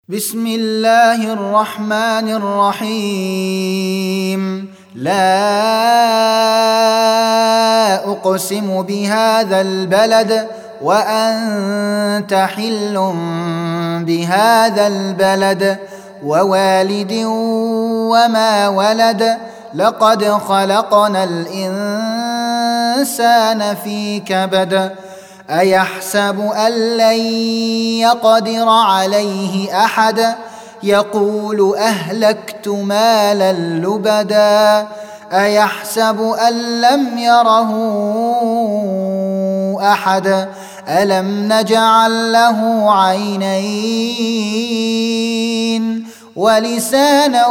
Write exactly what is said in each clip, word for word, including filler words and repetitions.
بسم الله الرحمن الرحيم. لا أقسم بهذا البلد وأنت حل بهذا البلد ووالد وما ولد لقد خلقنا الإنسان في كبد أيحسب أن لن يقدر عليه أحد يقول أهلكت مالا لبدا أيحسب أن لم يره أحد ألم نجعل له عينين ولسانا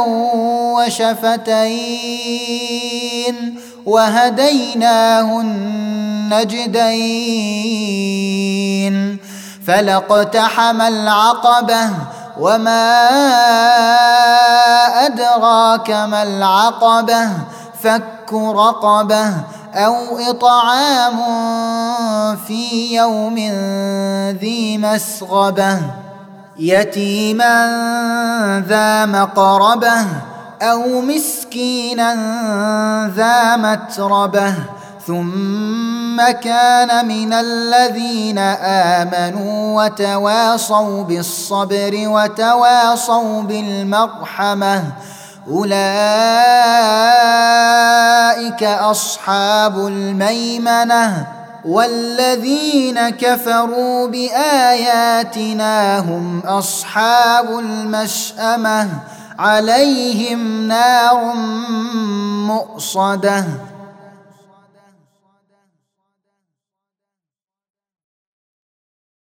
وشفتين وهديناه النجدين فلاقتحم العقبة وما أدراك ما العقبة فك رقبة أو إطعام في يوم ذي مسغبة يتيما ذا مقربة أو مسكينا ذا متربة ثم كان من الذين آمنوا وتواصوا بالصبر وتواصوا بالمرحمة أولئك أصحاب الميمنة والذين كفروا بآياتنا هم أصحاب المشأمة عليهم نار مؤصدة.